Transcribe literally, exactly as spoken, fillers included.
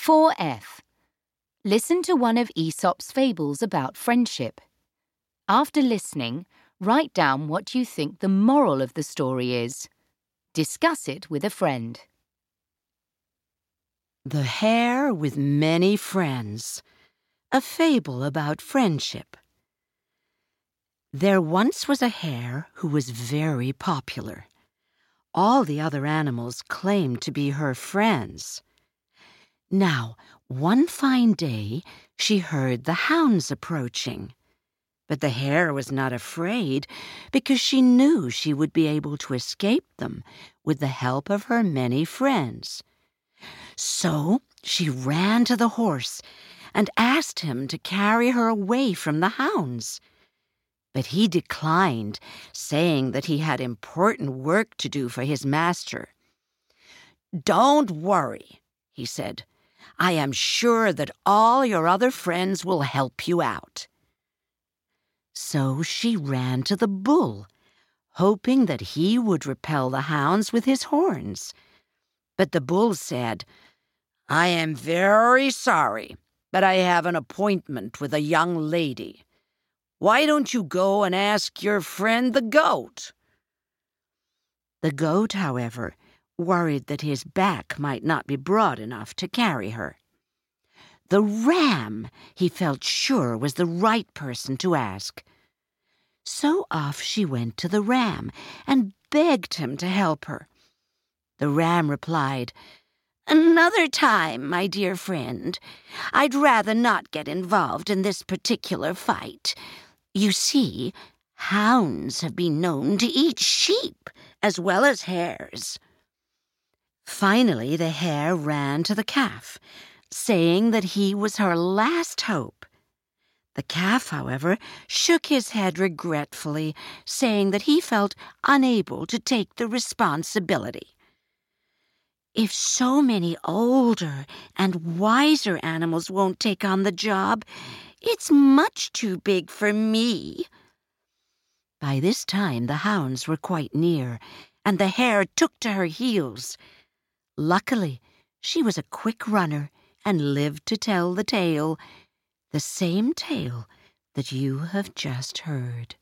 four F. Listen to one of Aesop's fables about friendship. After listening, write down what you think the moral of the story is. Discuss it with a friend. The Hare with Many Friends. A fable about friendship. There once was a hare who was very popular. All the other animals claimed to be her friends. Now, one fine day, she heard the hounds approaching. But the hare was not afraid because she knew she would be able to escape them with the help of her many friends. So she ran to the horse and asked him to carry her away from the hounds. But he declined, saying that he had important work to do for his master. "Don't worry," he said. "I am sure that all your other friends will help you out." So she ran to the bull, hoping that he would repel the hounds with his horns. But the bull said, "I am very sorry, but I have an appointment with a young lady. Why don't you go and ask your friend the goat?" The goat, however, worried that his back might not be broad enough to carry her. The ram, he felt sure, was the right person to ask. So off she went to the ram and begged him to help her. The ram replied, "Another time, my dear friend. I'd rather not get involved in this particular fight. You see, hounds have been known to eat sheep as well as hares." Finally, the hare ran to the calf, saying that he was her last hope. The calf, however, shook his head regretfully, saying that he felt unable to take the responsibility. "If so many older and wiser animals won't take on the job, it's much too big for me." By this time, the hounds were quite near, and the hare took to her heels. Luckily, she was a quick runner and lived to tell the tale, the same tale that you have just heard.